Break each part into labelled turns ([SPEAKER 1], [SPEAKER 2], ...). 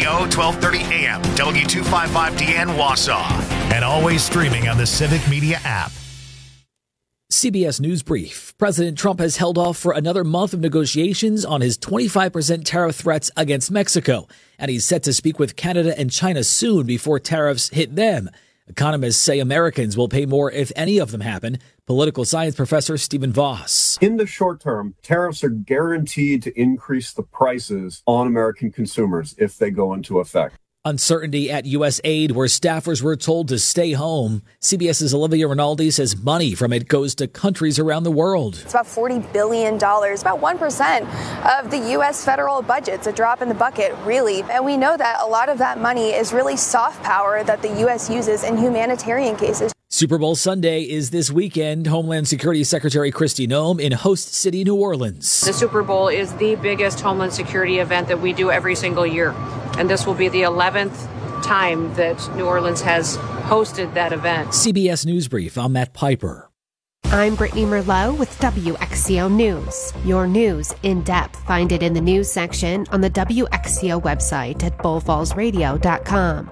[SPEAKER 1] WXCO 1230 AM, W255DN Wausau, and always streaming on the Civic Media app.
[SPEAKER 2] CBS News Brief. President Trump has held off for another month of negotiations on his 25% tariff threats against Mexico, and he's set to speak with Canada and China soon before tariffs hit them. Economists say Americans will pay more if any of them happen. Political science professor Stephen Voss.
[SPEAKER 3] In the short term, tariffs are guaranteed to increase the prices on American consumers if they go into effect.
[SPEAKER 2] Uncertainty at U.S. aid, where staffers were told to stay home. CBS's Olivia Rinaldi says money from it goes to countries around the world.
[SPEAKER 4] It's about $40 billion, about 1% of the U.S. federal budget. It's a drop in the bucket, really. And we know that a lot of that money is really soft power that the U.S. uses in humanitarian cases.
[SPEAKER 2] Super Bowl Sunday is this weekend. Homeland Security Secretary Kristi Noem in host city New Orleans.
[SPEAKER 5] The Super Bowl is the biggest Homeland Security event that we do every single year. And this will be the 11th time that New Orleans has hosted that event.
[SPEAKER 2] CBS News Brief, I'm Matt Piper.
[SPEAKER 6] I'm Brittany Merlot with WXCO News. Your news in depth. Find it in the news section on the WXCO website at bullfallsradio.com.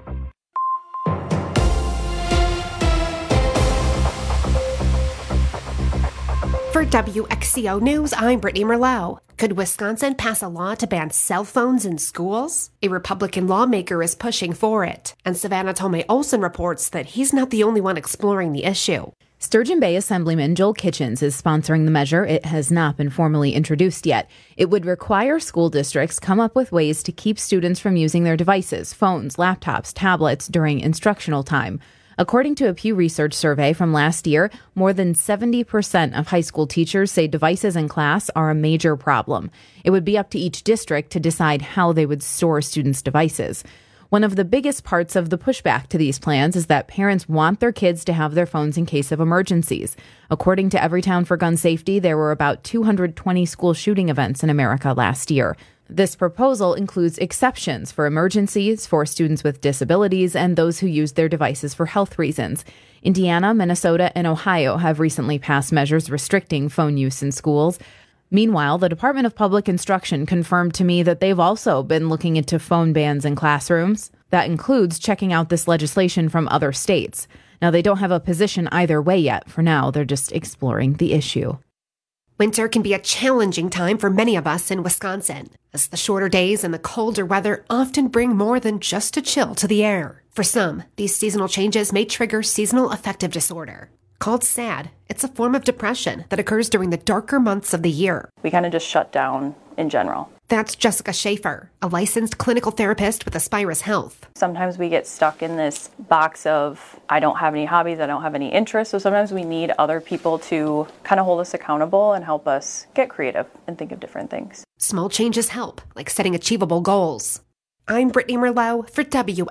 [SPEAKER 6] For WXCO News, I'm Brittany Merlot. Could Wisconsin pass a law to ban cell phones in schools? A Republican lawmaker is pushing for it, and Savannah Tomei Olson reports that he's not the only one exploring the issue.
[SPEAKER 7] Sturgeon Bay Assemblyman Joel Kitchens is sponsoring the measure. It has not been formally introduced yet. It would require school districts come up with ways to keep students from using their devices, phones, laptops, tablets during instructional time. According to a Pew Research survey from last year, more than 70% of high school teachers say devices in class are a major problem. It would be up to each district to decide how they would store students' devices. One of the biggest parts of the pushback to these plans is that parents want their kids to have their phones in case of emergencies. According to Everytown for Gun Safety, there were about 220 school shooting events in America last year. This proposal includes exceptions for emergencies, for students with disabilities, and those who use their devices for health reasons. Indiana, Minnesota, and Ohio have recently passed measures restricting phone use in schools. Meanwhile, the Department of Public Instruction confirmed to me that they've also been looking into phone bans in classrooms. That includes checking out this legislation from other states. Now, they don't have a position either way yet. For now, they're just exploring the issue.
[SPEAKER 6] Winter can be a challenging time for many of us in Wisconsin, as the shorter days and the colder weather often bring more than just a chill to the air. For some, these seasonal changes may trigger seasonal affective disorder. Called SAD, it's a form of depression that occurs during the darker months of the year.
[SPEAKER 8] We kind of just shut down in general.
[SPEAKER 6] That's Jessica Schaefer, a licensed clinical therapist with Aspirus Health.
[SPEAKER 8] Sometimes we get stuck in this box of, I don't have any hobbies, I don't have any interests. So sometimes we need other people to kind of hold us accountable and help us get creative and think of different things.
[SPEAKER 6] Small changes help, like setting achievable goals. I'm Brittany Merlot for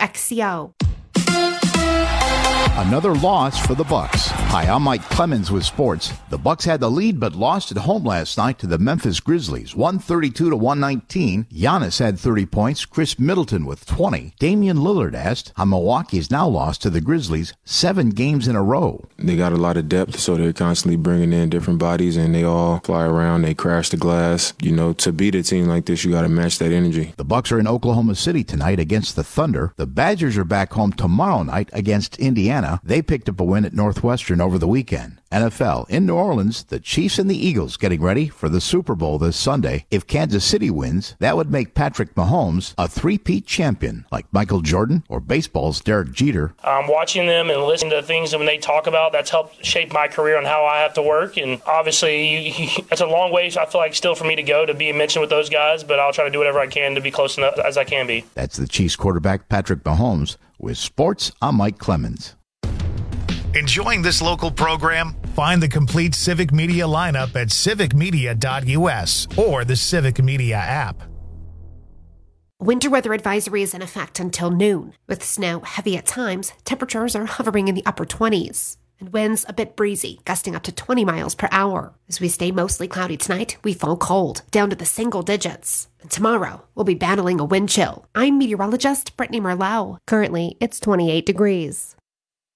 [SPEAKER 6] WXCO.
[SPEAKER 9] Another loss for the Bucks. Hi, I'm Mike Clemens with sports. The Bucks had the lead but lost at home last night to the Memphis Grizzlies, 132-119. Giannis had 30 points, Chris Middleton with 20. Damian Lillard asked how Milwaukee's now lost to the Grizzlies 7 games in a row.
[SPEAKER 10] They got a lot of depth, so they're constantly bringing in different bodies, and they all fly around, they crash the glass. You know, to beat a team like this, you got to match that energy.
[SPEAKER 9] The Bucks are in Oklahoma City tonight against the Thunder. The Badgers are back home tomorrow night against Indiana. They picked up a win at Northwestern over the weekend. NFL in New Orleans, the Chiefs and the Eagles getting ready for the Super Bowl this Sunday. If Kansas City wins, that would make Patrick Mahomes a three-peat champion, like Michael Jordan or baseball's Derek Jeter.
[SPEAKER 11] Watching them and listening to things when they talk about, that's helped shape my career on how I have to work. And obviously, it's a long way, I feel like, still for me to go to be mentioned with those guys, but I'll try to do whatever I can to be close enough as I can be.
[SPEAKER 9] That's the Chiefs quarterback Patrick Mahomes. With sports, I'm Mike Clemens.
[SPEAKER 1] Enjoying this local program? Find the complete Civic Media lineup at civicmedia.us or the Civic Media app.
[SPEAKER 6] Winter weather advisory is in effect until noon. With snow heavy at times, temperatures are hovering in the upper 20s. And winds a bit breezy, gusting up to 20 miles per hour. As we stay mostly cloudy tonight, we fall cold, down to the single digits. And tomorrow, we'll be battling a wind chill. I'm meteorologist Brittany Merlot. Currently, it's 28 degrees.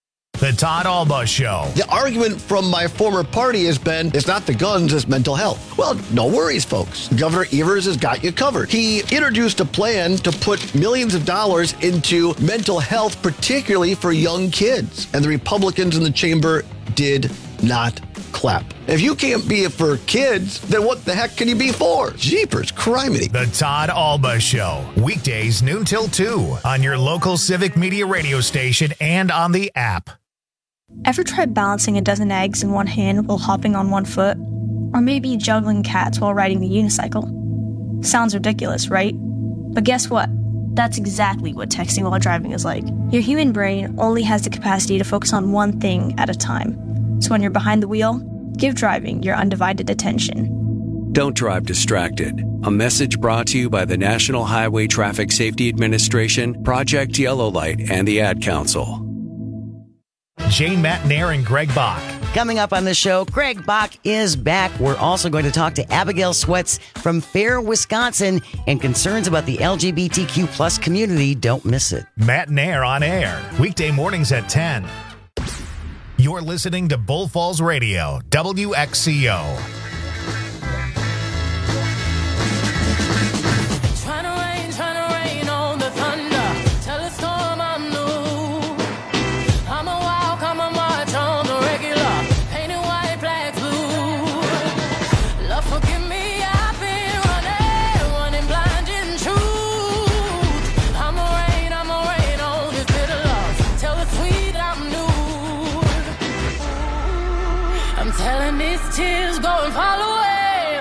[SPEAKER 1] The Todd Alba Show.
[SPEAKER 12] The argument from my former party has been, it's not the guns, it's mental health. Well, no worries, folks. Governor Evers has got you covered. He introduced a plan to put millions of dollars into mental health, particularly for young kids. And the Republicans in the chamber did not clap. If you can't be it for kids, then what the heck can you be for? Jeepers, criminy.
[SPEAKER 1] The Todd Alba Show. Weekdays noon till 2 on your local Civic Media radio station and on the app.
[SPEAKER 13] Ever tried balancing a dozen eggs in one hand while hopping on one foot? Or maybe juggling cats while riding the unicycle? Sounds ridiculous, right? But guess what? That's exactly what texting while driving is like. Your human brain only has the capacity to focus on one thing at a time. So when you're behind the wheel, give driving your undivided attention.
[SPEAKER 14] Don't drive distracted. A message brought to you by the National Highway Traffic Safety Administration, Project Yellow Light, and the Ad Council.
[SPEAKER 1] Jane Matnair and Greg Bach.
[SPEAKER 15] Coming up on the show, Greg Bach is back. We're also going to talk to Abigail Sweats from Fair, Wisconsin, and concerns about the LGBTQ plus community. Don't miss it.
[SPEAKER 1] Matnair on air, weekday mornings at 10. You're listening to Bull Falls Radio, WXCO.
[SPEAKER 16] Tears going fall away,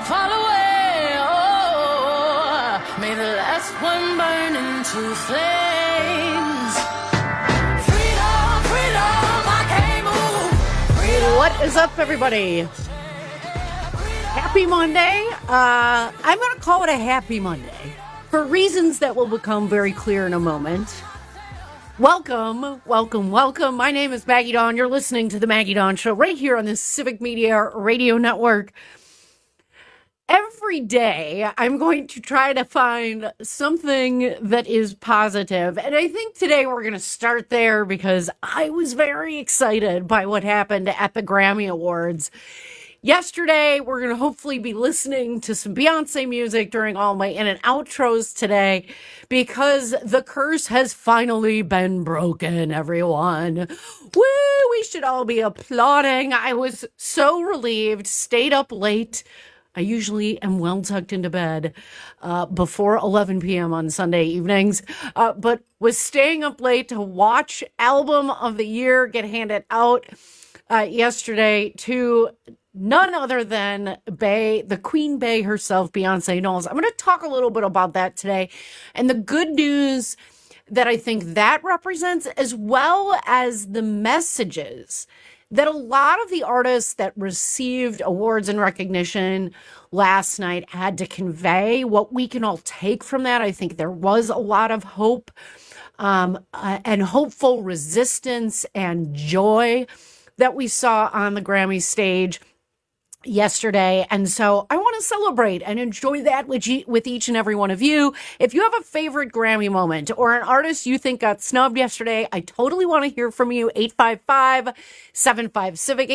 [SPEAKER 16] oh, may the last one burn into flames. Freedom, freedom, I can't move. Freedom.
[SPEAKER 17] What is up, everybody? Happy Monday. I'm going to call it a happy Monday for reasons that will become very clear in a moment. Welcome. My name is Maggie Dawn. You're listening to The Maggie Dawn Show right here on the Civic Media Radio Network. Every day, I'm going to try to find something that is positive. And I think today we're going to start there because I was very excited by what happened at the Grammy Awards. Yesterday, we're going to hopefully be listening to some Beyonce music during all my in and outros today because the curse has finally been broken, everyone. Woo! We should all be applauding. I was so relieved, stayed up late. I usually am well tucked into bed before 11 p.m. on Sunday evenings, but was staying up late to watch Album of the Year get handed out yesterday to none other than the Queen Bey herself, Beyonce Knowles. I'm going to talk a little bit about that today. And the good news that I think that represents, as well as the messages that a lot of the artists that received awards and recognition last night had to convey, what we can all take from that. I think there was a lot of hope and hopeful resistance and joy that we saw on the Grammy stage yesterday. And so I want to celebrate and enjoy that with each and every one of you. If you have a favorite Grammy moment or an artist you think got snubbed yesterday, I totally want to hear from you. 855-75-CIVIC,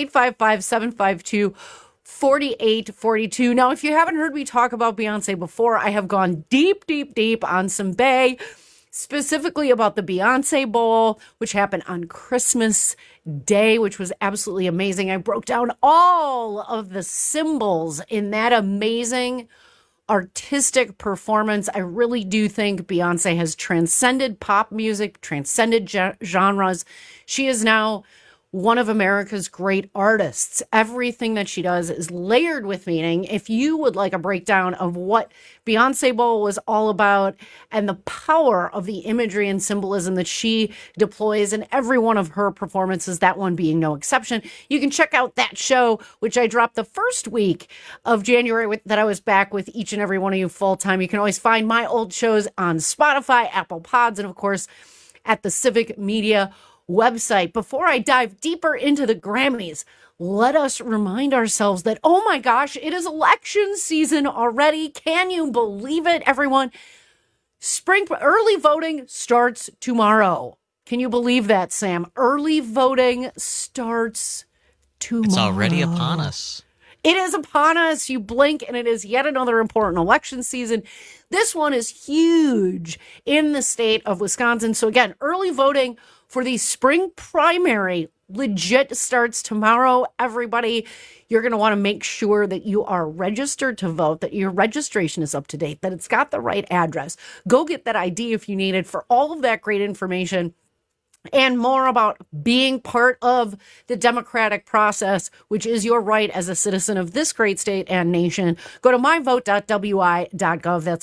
[SPEAKER 17] 855-752-4842. Now, if you haven't heard me talk about Beyonce before, I have gone deep on some Bey, specifically about the Beyonce Bowl, which happened on Christmas Day, which was absolutely amazing. I broke down all of the symbols in that amazing artistic performance. I really do think Beyonce has transcended pop music, transcended genres. She is now one of America's great artists. Everything that she does is layered with meaning. If you would like a breakdown of what Beyonce Bowl was all about and the power of the imagery and symbolism that she deploys in every one of her performances, that one being no exception, you can check out that show, which I dropped the first week of January that I was back with each and every one of you full time. You can always find my old shows on Spotify, Apple Pods, and of course at the Civic Media website. Before I dive deeper into the Grammys, let us remind ourselves that, oh my gosh, it is election season already. Can you believe it, everyone? Spring early voting starts tomorrow. Can you believe that, Sam? Early voting starts tomorrow.
[SPEAKER 18] It's already upon us.
[SPEAKER 17] It is upon us. You blink and it is yet another important election season. This one is huge in the state of Wisconsin. So again, early voting for the spring primary legit starts tomorrow. Everybody, you're going to want to make sure that you are registered to vote, that your registration is up to date, that it's got the right address. Go get that ID if you need it. For all of that great information and more about being part of the democratic process, which is your right as a citizen of this great state and nation, go to myvote.wi.gov. That's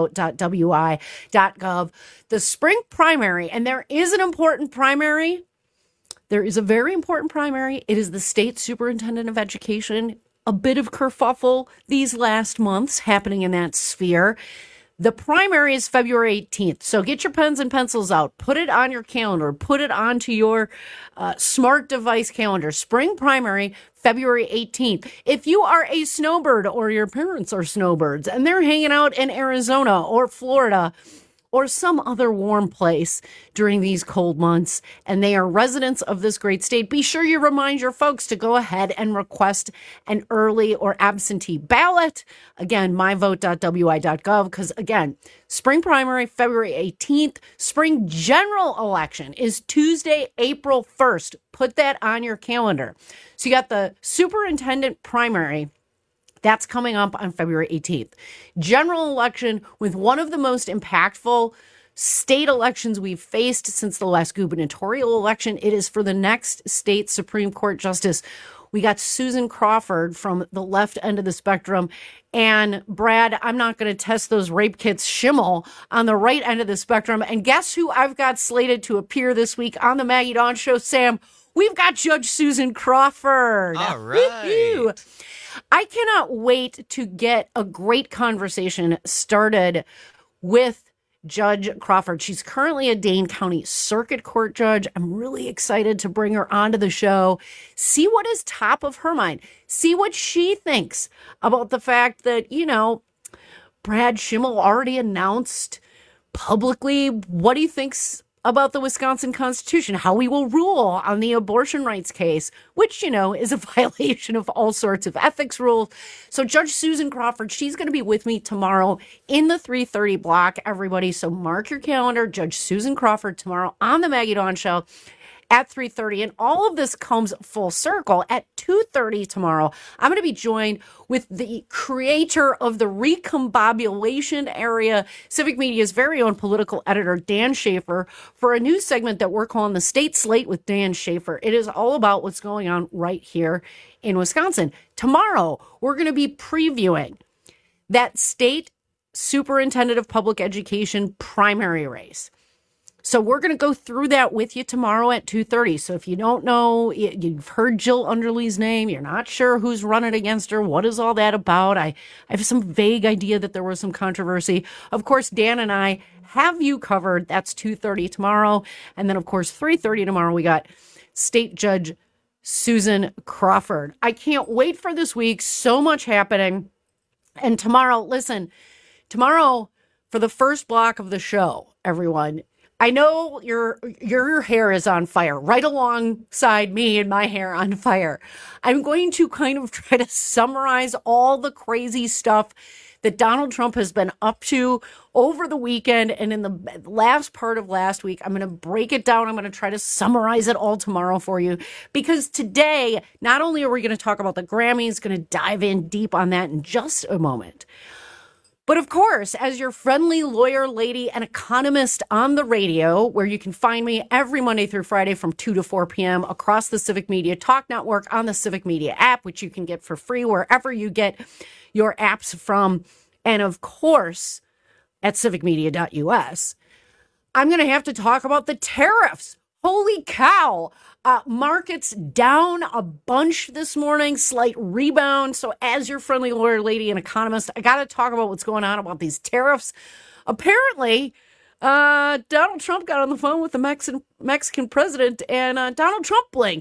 [SPEAKER 17] myvote.wi.gov. The spring primary, and there is an important primary. There is a very important primary. It is the state superintendent of education. A bit of kerfuffle these last months happening in that sphere. The primary is February 18th. So get your pens and pencils out. Put it on your calendar. Put it onto your smart device calendar. Spring primary, February 18th. If you are a snowbird or your parents are snowbirds and they're hanging out in Arizona or Florida or some other warm place during these cold months, and they are residents of this great state, be sure you remind your folks to go ahead and request an early or absentee ballot. Again, myvote.wi.gov, because again, spring primary, February 18th. Spring general election is Tuesday, April 1st. Put that on your calendar. So you got the superintendent primary. That's coming up on February 18th. General election with one of the most impactful state elections we've faced since the last gubernatorial election. It is for the next state Supreme Court justice. We got Susan Crawford from the left end of the spectrum. And Brad, I'm not going to test those rape kits Schimmel on the right end of the spectrum. And guess who I've got slated to appear this week on the Maggie Dawn Show, Sam? We've got Judge Susan Crawford.
[SPEAKER 18] All right.
[SPEAKER 17] Woo-hoo. I cannot wait to get a great conversation started with Judge Crawford. She's currently a Dane County Circuit Court judge. I'm really excited to bring her onto the show, see what is top of her mind, see what she thinks about the fact that, you know, Brad Schimmel already announced publicly what he thinks about the Wisconsin Constitution, how we will rule on the abortion rights case, which, you know, is a violation of all sorts of ethics rules. So Judge Susan Crawford, she's going to be with me tomorrow in the 3:30 block, everybody. So mark your calendar, Judge Susan Crawford tomorrow on the Maggie Dawn Show at 3:30. And all of this comes full circle at 2:30 tomorrow. I'm going to be joined with the creator of the Recombobulation Area, Civic Media's very own political editor, Dan Schaefer, for a new segment that we're calling the State Slate with Dan Schaefer. It is all about what's going on right here in Wisconsin. Tomorrow, we're going to be previewing that state superintendent of public education primary race. So we're going to go through that with you tomorrow at 2:30. So if you don't know, you've heard Jill Underly's name, you're not sure who's running against her, what is all that about? I have some vague idea that there was some controversy. Of course, Dan and I have you covered. That's 2:30 tomorrow. And then, of course, 3:30 tomorrow, we got State Judge Susan Crawford. I can't wait for this week. So much happening. And tomorrow, listen, tomorrow for the first block of the show, everyone, I know your hair is on fire right alongside me and my hair on fire. I'm going to kind of try to summarize all the crazy stuff that Donald Trump has been up to over the weekend and in the last part of last week. I'm going to break it down. I'm going to try to summarize it all tomorrow for you, because today, not only are we going to talk about the Grammys, going to dive in deep on that in just a moment, but of course, as your friendly lawyer, lady, and economist on the radio, where you can find me every Monday through Friday from 2 to 4 p.m. across the Civic Media Talk Network on the Civic Media app, which you can get for free wherever you get your apps from. And of course, at civicmedia.us, I'm going to have to talk about the tariffs. Holy cow. Markets down a bunch this morning, slight rebound. So as your friendly lawyer, lady, and economist, I got to talk about what's going on about these tariffs. Apparently, Donald Trump got on the phone with the Mexican president, and Donald Trump blinked.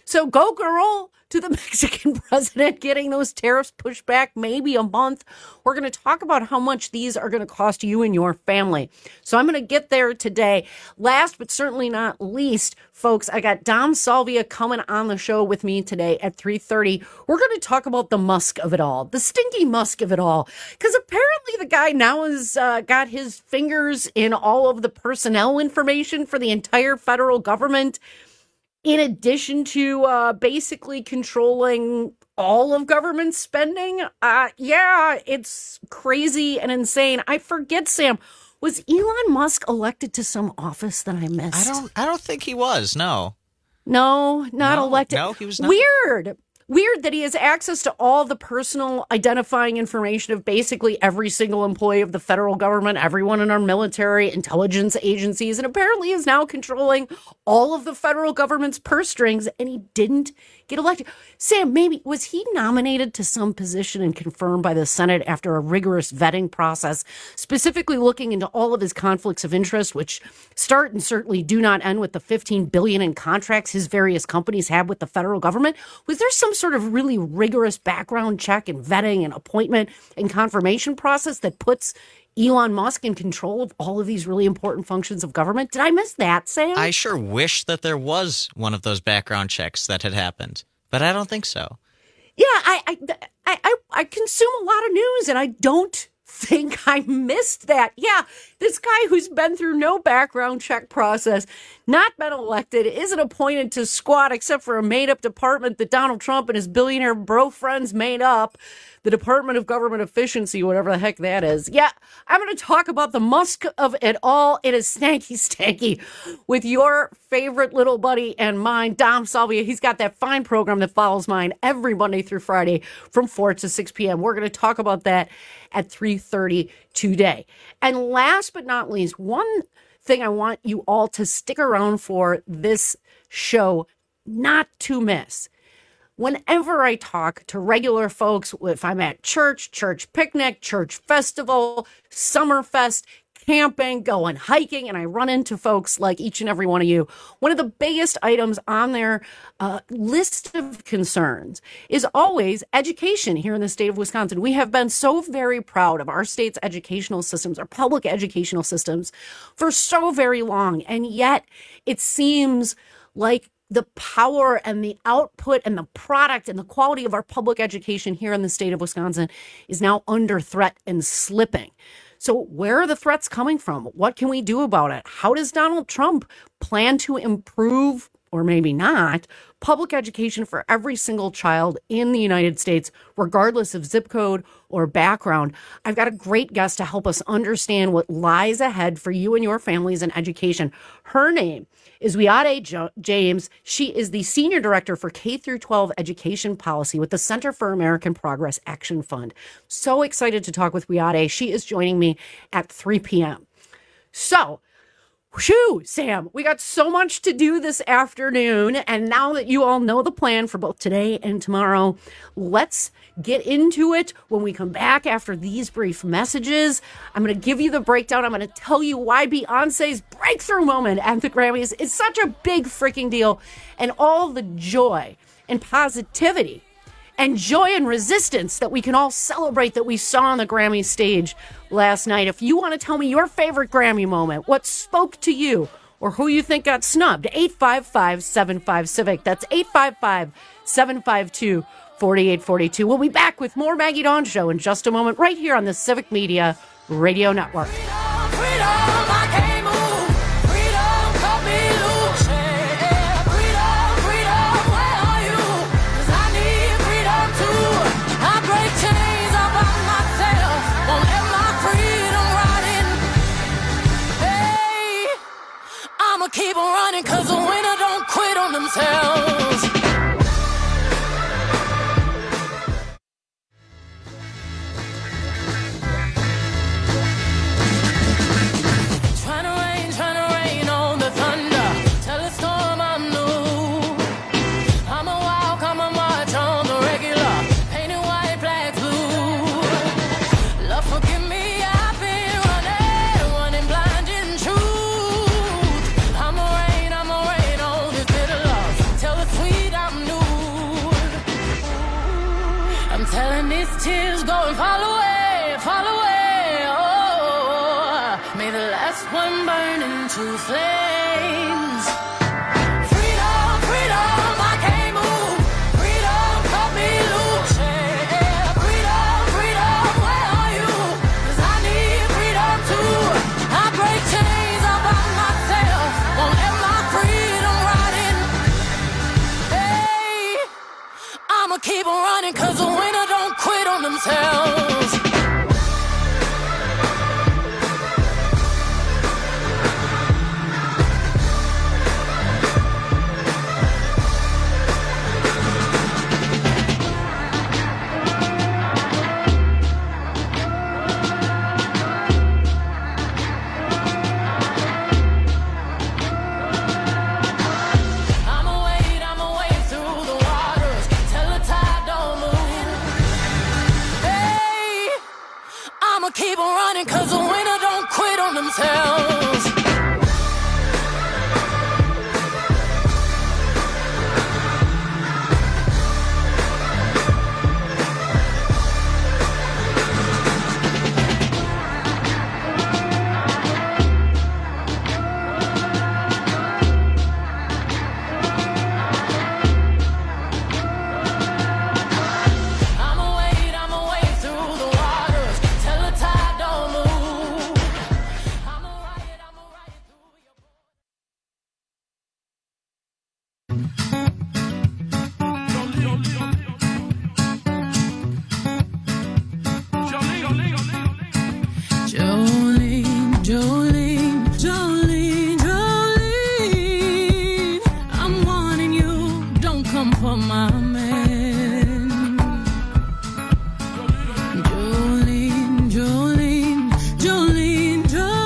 [SPEAKER 17] So go, girl, to the Mexican president getting those tariffs pushed back maybe a month. We're going to talk about how much these are going to cost you and your family. So I'm going to get there today. Last but certainly not least, folks, I got Dom Salvia coming on the show with me today at 3:30. We're going to talk about the Musk of it all, the stinky Musk of it all, because apparently the guy now has got his fingers in all of the personnel information for the entire federal government, in addition to basically controlling all of government spending. Yeah, it's crazy and insane. I forget, Sam, was Elon Musk elected to some office that I missed?
[SPEAKER 18] I don't think he was, no.
[SPEAKER 17] No, not elected.
[SPEAKER 18] No, he was not.
[SPEAKER 17] Weird that he has access to all the personal identifying information of basically every single employee of the federal government, everyone in our military, intelligence agencies, and apparently is now controlling all of the federal government's purse strings, and he didn't get elected. Sam, maybe, was he nominated to some position and confirmed by the Senate after a rigorous vetting process, specifically looking into all of his conflicts of interest, which start and certainly do not end with the $15 billion in contracts his various companies have with the federal government? Was there some sort of really rigorous background check and vetting and appointment and confirmation process that puts Elon Musk in control of all of these really important functions of government? Did I miss that, Sam?
[SPEAKER 18] I sure wish that there was one of those background checks that had happened, but I don't think so.
[SPEAKER 17] Yeah, I consume a lot of news, and I don't think I missed that. Yeah, this guy who's been through no background check process, not been elected, isn't appointed to squat except for a made-up department that Donald Trump and his billionaire bro friends made up, the Department of Government Efficiency, whatever the heck that is. Yeah, I'm going to talk about the Musk of it all. It is stanky with your favorite little buddy and mine, Dom Salvia. He's got that fine program that follows mine every Monday through Friday from 4 to 6 p.m. We're going to talk about that at 3:30 today. And last but not least, one thing I want you all to stick around for this show not to miss. Whenever I talk to regular folks, if I'm at church picnic, church festival, Summerfest, camping, going hiking, and I run into folks like each and every one of you, one of the biggest items on their list of concerns is always education here in the state of Wisconsin. We have been so very proud of our state's educational systems, our public educational systems, for so very long, and yet it seems like the power and the output and the product and the quality of our public education here in the state of Wisconsin is now under threat and slipping. So where are the threats coming from? What can we do about it? How does Donald Trump plan to improve, or maybe not, public education for every single child in the United States, regardless of zip code or background? I've got a great guest to help us understand what lies ahead for you and your families in education. Her name is Wiade James. She is the Senior Director for K-12 Education Policy with the Center for American Progress Action Fund. So excited to talk with Wiade. She is joining me at 3 p.m. So, whew, Sam, we got so much to do this afternoon, and now that you all know the plan for both today and tomorrow, let's get into it. When we come back after these brief messages, I'm going to give you the breakdown. I'm going to tell you why Beyonce's breakthrough moment at the Grammys is such a big freaking deal, and all the joy and positivity and joy and resistance that we can all celebrate that we saw on the Grammy stage last night. If you want to tell me your favorite Grammy moment, what spoke to you, or who you think got snubbed, 855-75-CIVIC. That's 855-752-4842. We'll be back with more Maggie Dawn Show in just a moment, right here on the Civic Media Radio Network.
[SPEAKER 16] Keep on running, cause the winner don't quit on themselves. Trying to rain on the thunder. Tell a storm I'm new. I'm a walk, I'm a march on the regular. Painted white, black, blue. Love, forgive me, I've been running blind and true. I'ma rain on this bitter love. Tell the just one burning to flames. Freedom, freedom, I can't move. Freedom, cut me loose. Yeah. Freedom, freedom, where are you? 'Cause I need freedom too. I break chains all by myself. Won't let my freedom rot in. Hey, I'ma keep on running 'cause the winner don't quit on themselves. I'ma wade through the waters till the tide don't move. Hey, I'ma keep on running 'cause the winner don't quit on themselves. I'ma wade through the waters till the tide don't move. I'ma ride through your Jolene, Jolene, Jolene, Jolene, I'm warning you, don't come for my man. Jolene, Jolene, Jolene,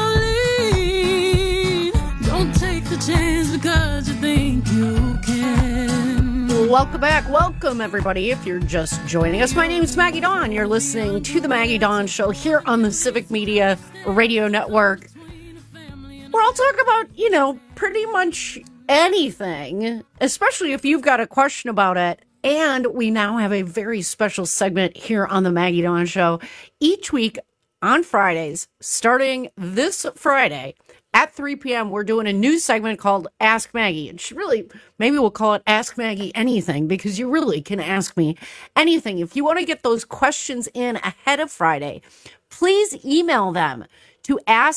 [SPEAKER 16] Jolene, don't take the chance because you think you can.
[SPEAKER 17] Welcome back. Welcome, everybody. If you're just joining us, my name is Maggie Dawn. You're listening to The Maggie Dawn Show here on the Civic Media Radio Network. Where I'll talk about, pretty much anything, especially if you've got a question about it. And we now have a very special segment here on The Maggie Dawn Show. Each week on Fridays, starting this Friday, at 3 p.m., we're doing a new segment called Ask Maggie. And maybe we'll call it Ask Maggie Anything, because you really can ask me anything. If you want to get those questions in ahead of Friday, please email them to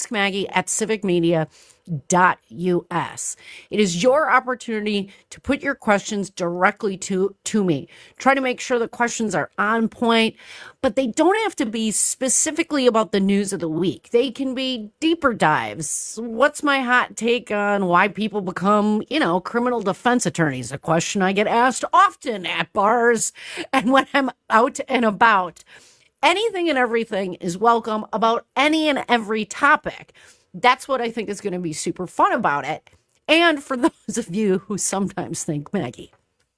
[SPEAKER 17] askmaggie@civicmedia.us. It is your opportunity to put your questions directly to me. Try to make sure the questions are on point, but they don't have to be specifically about the news of the week. They can be deeper dives. What's my hot take on why people become, criminal defense attorneys? A question I get asked often at bars and when I'm out and about. Anything and everything is welcome about any and every topic. That's what I think is going to be super fun about it. And for those of you who sometimes think, Maggie,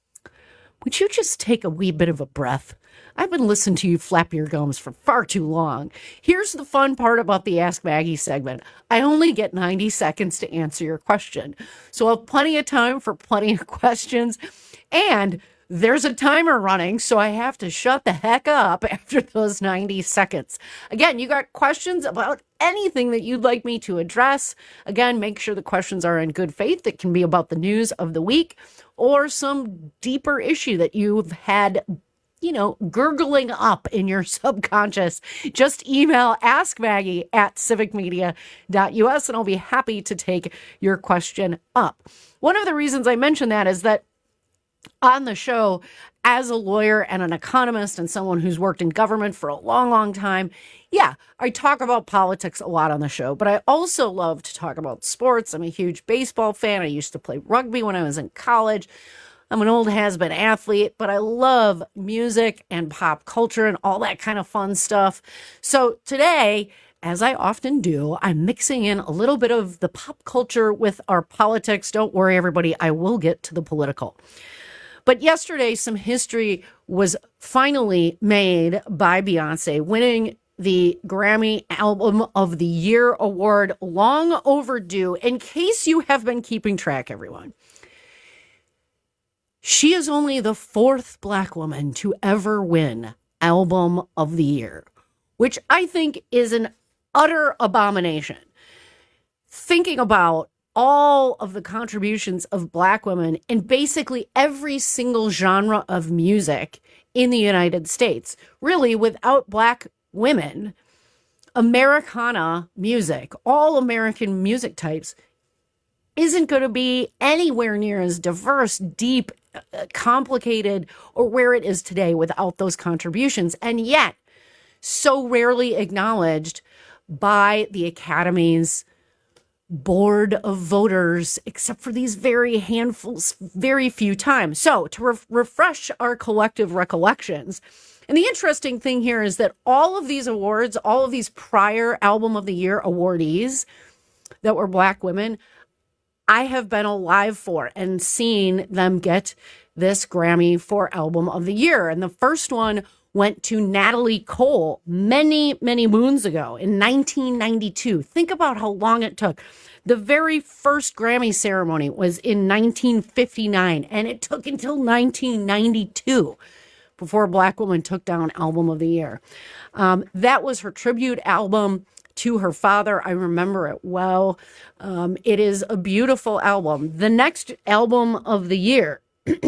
[SPEAKER 17] would you just take a wee bit of a breath? I've been listening to you flap your gums for far too long. Here's the fun part about the Ask Maggie segment. I only get 90 seconds to answer your question. So I'll have plenty of time for plenty of questions. And there's a timer running, so I have to shut the heck up after those 90 seconds. Again, you got questions about anything that you'd like me to address. Again, make sure the questions are in good faith. It can be about the news of the week or some deeper issue that you've had, gurgling up in your subconscious. Just email askmaggie@civicmedia.us and I'll be happy to take your question up. One of the reasons I mention that is that on the show, as a lawyer and an economist and someone who's worked in government for a long, long time, I talk about politics a lot on the show, but I also love to talk about sports. I'm a huge baseball fan. I used to play rugby when I was in college. I'm an old has-been athlete, but I love music and pop culture and all that kind of fun stuff. So today, as I often do, I'm mixing in a little bit of the pop culture with our politics. Don't worry, everybody, I will get to the political. But yesterday, some history was finally made by Beyonce, winning the Grammy Album of the Year award, long overdue. In case you have been keeping track, everyone, she is only the fourth Black woman to ever win Album of the Year, which I think is an utter abomination. thinking about all of the contributions of Black women in basically every single genre of music in the United States. Really, without Black women, Americana music, all American music types, isn't going to be anywhere near as diverse, deep, complicated, or where it is today without those contributions. And yet, so rarely acknowledged by the Academy's board of voters, except for these very handfuls, very few times. So to refresh our collective recollections, and the interesting thing here is that all of these awards, all of these prior Album of the Year awardees that were Black women, I have been alive for and seen them get this Grammy for Album of the Year. And the first one went to Natalie Cole many, many moons ago in 1992. Think about how long it took. The very first Grammy ceremony was in 1959, and it took until 1992 before a Black woman took down Album of the Year. That was her tribute album to her father. I remember it well. It is a beautiful album. The next Album of the Year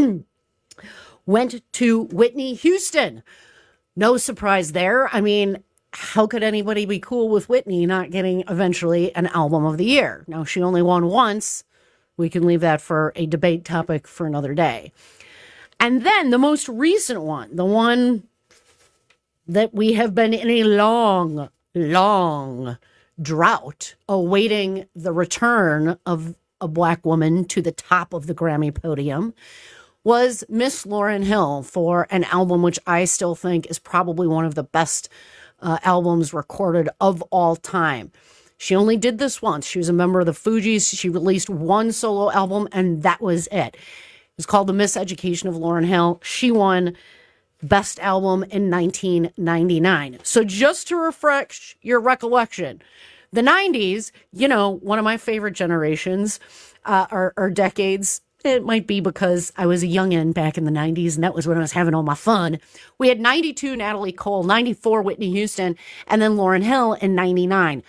[SPEAKER 17] went to Whitney Houston. No surprise there. I mean, how could anybody be cool with Whitney not getting eventually an Album of the Year? Now, she only won once. We can leave that for a debate topic for another day. And then the most recent one, the one that we have been in a long, long drought awaiting the return of a Black woman to the top of the Grammy podium, was Miss Lauryn Hill for an album which I still think is probably one of the best albums recorded of all time. She only did this once. She was a member of the Fugees. She released one solo album, and that was it. It was called The Miseducation of Lauryn Hill. She won Best Album in 1999. So just to refresh your recollection, the 90s, you know, one of my favorite generations or decades. It might be because I was a youngin' back in the 90s, and that was when I was having all my fun. We had 92 Natalie Cole, 94 Whitney Houston, and then Lauryn Hill in 99.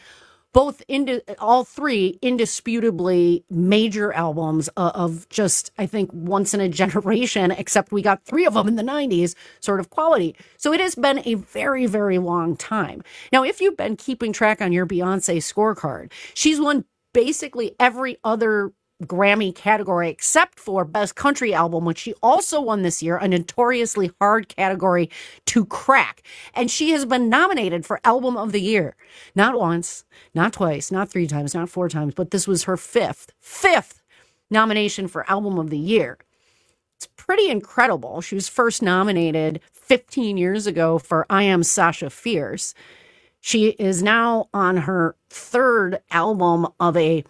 [SPEAKER 17] All three indisputably major albums of just, I think, once in a generation, except we got three of them in the 90s, sort of quality. So it has been a very, very long time. Now, if you've been keeping track on your Beyonce scorecard, she's won basically every other Grammy category except for Best Country Album, which she also won this year, a notoriously hard category to crack. And she has been nominated for Album of the Year. Not once, not twice, not three times, not four times, but this was her fifth nomination for Album of the Year. It's pretty incredible. She was first nominated 15 years ago for I Am Sasha Fierce. She is now on her third album of a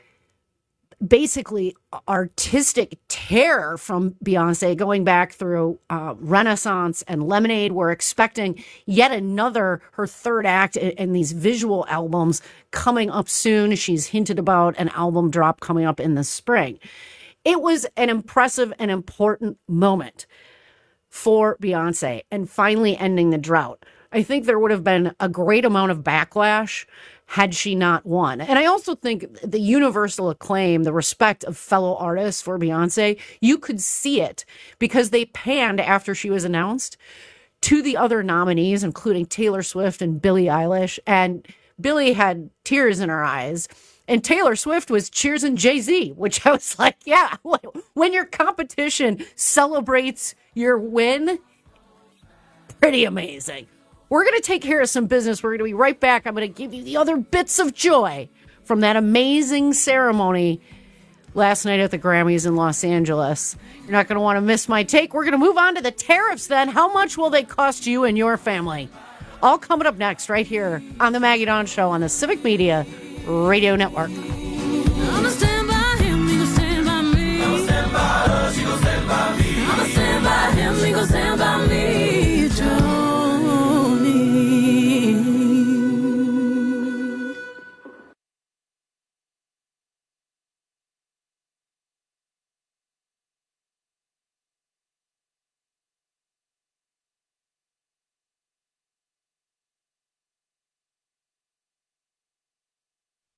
[SPEAKER 17] basically artistic tear from Beyonce, going back through Renaissance and Lemonade. We're expecting yet another, her third act in these visual albums coming up soon. She's hinted about an album drop coming up in the spring. It was an impressive and important moment for Beyonce and finally ending the drought. I think there would have been a great amount of backlash had she not won. And I also think the universal acclaim, the respect of fellow artists for Beyonce, you could see it because they panned after she was announced to the other nominees, including Taylor Swift and Billie Eilish. And Billie had tears in her eyes. And Taylor Swift was cheersing Jay-Z, which I was like, yeah, when your competition celebrates your win, pretty amazing. We're going to take care of some business. We're going to be right back. I'm going to give you the other bits of joy from that amazing ceremony last night at the Grammys in Los Angeles. You're not going to want to miss my take. We're going to move on to the tariffs then. How much will they cost you and your family? All coming up next right here on the Maggie Dawn Show on the Civic Media Radio Network.
[SPEAKER 16] I'm a stand by him, he gon' stand by me. I'm a stand by her, she gon' stand by me. I'm a stand by him, he gon' stand by me. Joni.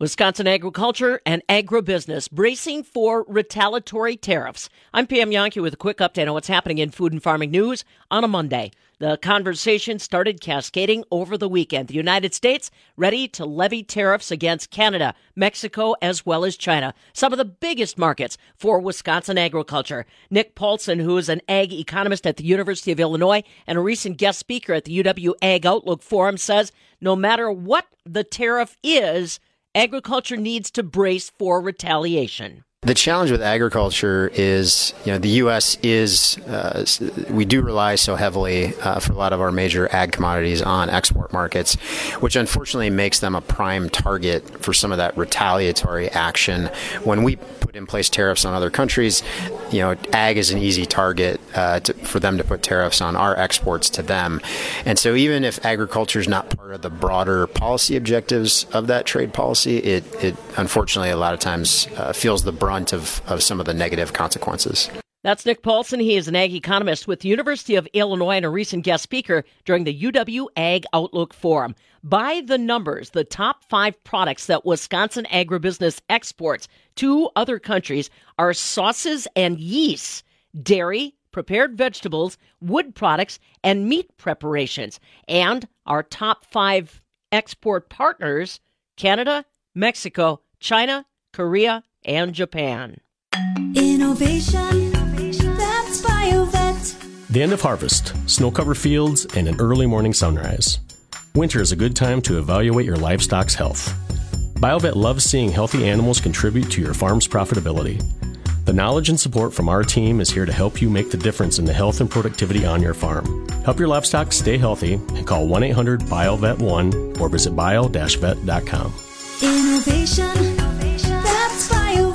[SPEAKER 19] Wisconsin agriculture and agribusiness bracing for retaliatory tariffs. I'm Pam Yankee with a quick update on what's happening in food and farming news on a Monday. The conversation started cascading over the weekend. The United States ready to levy tariffs against Canada, Mexico, as well as China, some of the biggest markets for Wisconsin agriculture. Nick Paulson, who is an ag economist at the University of Illinois and a recent guest speaker at the UW Ag Outlook Forum, says no matter what the tariff is, agriculture needs to brace for retaliation.
[SPEAKER 20] The challenge with agriculture is, the U.S. we do rely so heavily for a lot of our major ag commodities on export markets, which unfortunately makes them a prime target for some of that retaliatory action. When we put in place tariffs on other countries, ag is an easy target for them to put tariffs on our exports to them. And so even if agriculture is not part of the broader policy objectives of that trade policy, it unfortunately a lot of times feels the brunt of some of the negative consequences.
[SPEAKER 19] That's Nick Paulson. He is an ag economist with the University of Illinois and a recent guest speaker during the UW Ag Outlook Forum. By the numbers, the top 5 products that Wisconsin agribusiness exports to other countries are sauces and yeasts, dairy, prepared vegetables, wood products, and meat preparations. And our top 5 export partners, Canada, Mexico, China, Korea, and Japan.
[SPEAKER 16] Innovation, that's BioVet.
[SPEAKER 21] The end of harvest, snow-covered fields, and an early morning sunrise. Winter is a good time to evaluate your livestock's health. BioVet loves seeing healthy animals contribute to your farm's profitability. The knowledge and support from our team is here to help you make the difference in the health and productivity on your farm. Help your livestock stay healthy and call 1-800-BIOVET1 or visit bio-vet.com.
[SPEAKER 16] Innovation, that's BioVet.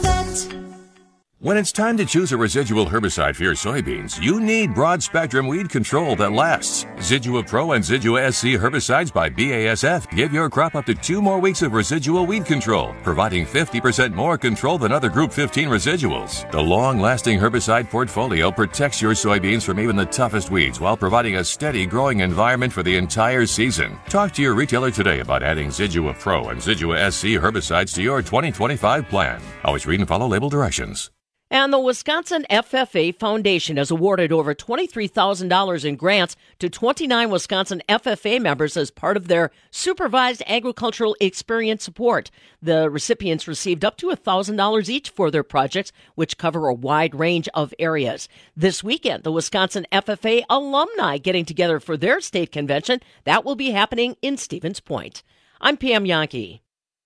[SPEAKER 22] When it's time to choose a residual herbicide for your soybeans, you need broad-spectrum weed control that lasts. Zidua Pro and Zidua SC herbicides by BASF give your crop up to 2 more weeks of residual weed control, providing 50% more control than other Group 15 residuals. The long-lasting herbicide portfolio protects your soybeans from even the toughest weeds while providing a steady growing environment for the entire season. Talk to your retailer today about adding Zidua Pro and Zidua SC herbicides to your 2025 plan. Always read and follow label directions.
[SPEAKER 19] And the Wisconsin FFA Foundation has awarded over $23,000 in grants to 29 Wisconsin FFA members as part of their supervised agricultural experience support. The recipients received up to $1,000 each for their projects, which cover a wide range of areas. This weekend, the Wisconsin FFA alumni getting together for their state convention. That will be happening in Stevens Point. I'm Pam Yankee.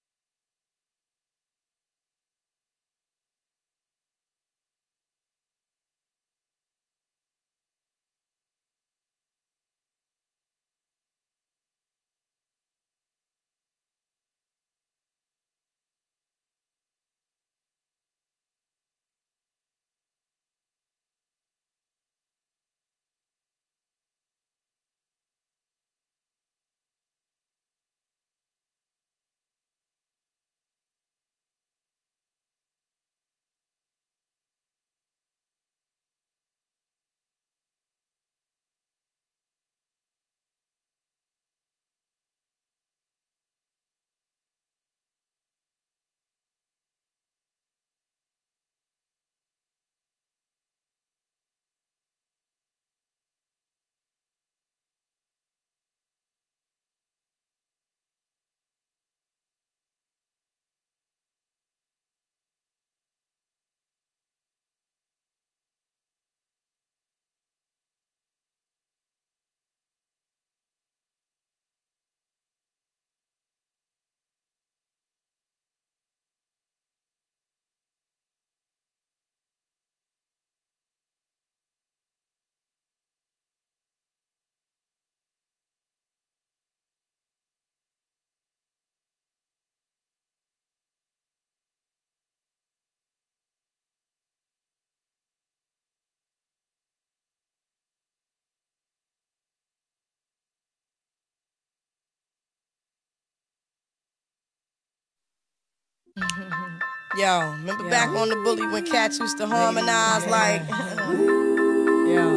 [SPEAKER 23] Yo, remember back on the bully when cats used to harmonize like,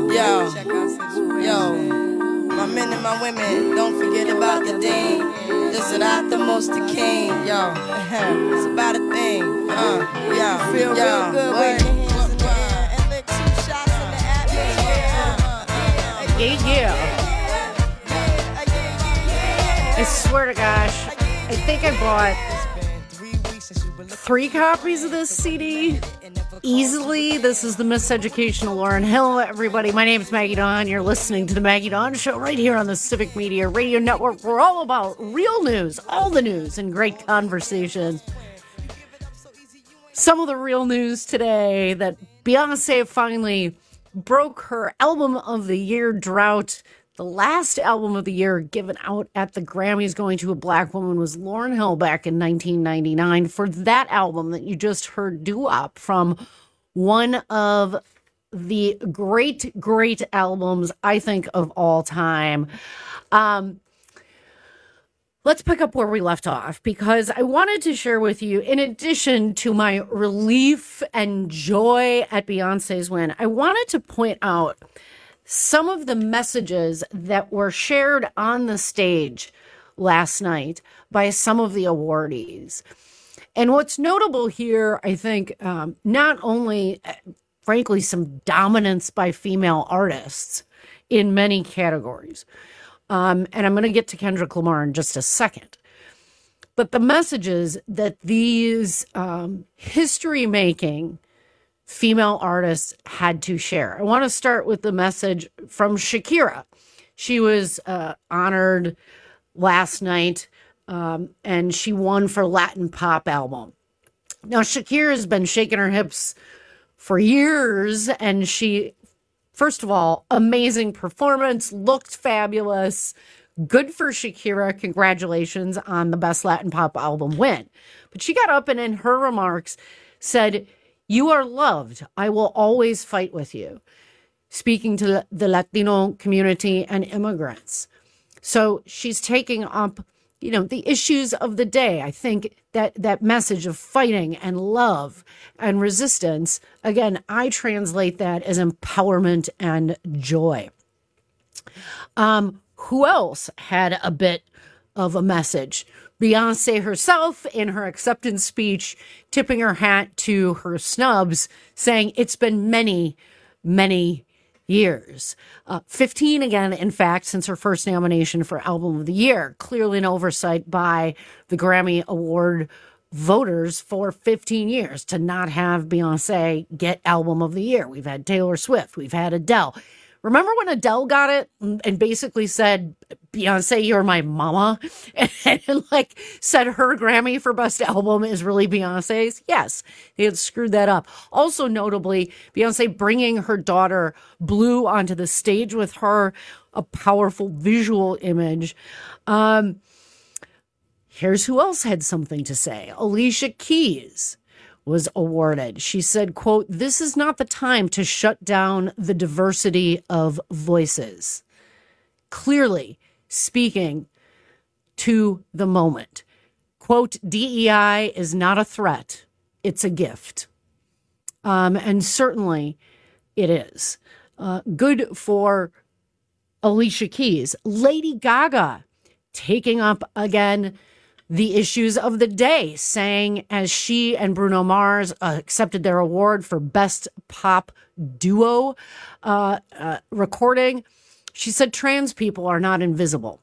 [SPEAKER 23] yo, my men and my women, don't forget about the D. This is not the most the king, yo. It's about a thing, yo. Feel real good with your hands in the air and lick 2 shots in the atmosphere.
[SPEAKER 17] Yeah. I swear to gosh, I think I bought 3 copies of this CD. Easily. This is the Miseducational Lauryn Hill, everybody. My name is Maggie Dawn. You're listening to the Maggie Dawn Show right here on the Civic Media Radio Network. We're all about real news, all the news, and great conversations. Some of the real news today that Beyonce finally broke her Album of the Year drought. The last album of the year given out at the Grammys going to a black woman was Lauryn Hill back in 1999 for that album that you just heard, Doo-Wop, from one of the great, great albums, I think, of all time. Let's pick up where we left off, because I wanted to share with you, in addition to my relief and joy at Beyonce's win, I wanted to point out some of the messages that were shared on the stage last night by some of the awardees. And what's notable here, I think, not only, frankly, some dominance by female artists in many categories, and I'm going to get to Kendrick Lamar in just a second, but the messages that these history-making female artists had to share. I want to start with the message from Shakira. She was honored last night, and she won for Latin Pop Album. Now, Shakira has been shaking her hips for years, and she, first of all, amazing performance, looked fabulous. Good for Shakira. Congratulations on the Best Latin Pop Album win. But she got up and in her remarks said, "You are loved. I will always fight with you," speaking to the Latino community and immigrants. So she's taking up, the issues of the day. I think that message of fighting and love and resistance, again, I translate that as empowerment and joy. Who else had a bit of a message? Beyonce herself, in her acceptance speech, tipping her hat to her snubs, saying it's been many, many years. 15 again, in fact, since her first nomination for Album of the Year. Clearly an oversight by the Grammy Award voters for 15 years to not have Beyonce get Album of the Year. We've had Taylor Swift. We've had Adele. Remember when Adele got it and basically said, "Beyonce, you're my mama," and said her Grammy for Best Album is really Beyonce's? Yes, they had screwed that up. Also notably, Beyonce bringing her daughter Blue onto the stage with her, a powerful visual image. Here's who else had something to say. Alicia Keys was awarded. She said, quote, "This is not the time to shut down the diversity of voices." Clearly speaking to the moment. Quote, "DEI is not a threat. It's a gift." And certainly it is. Good for Alicia Keys. Lady Gaga taking up again the issues of the day, saying as she and Bruno Mars accepted their award for Best Pop Duo recording, she said trans people are not invisible.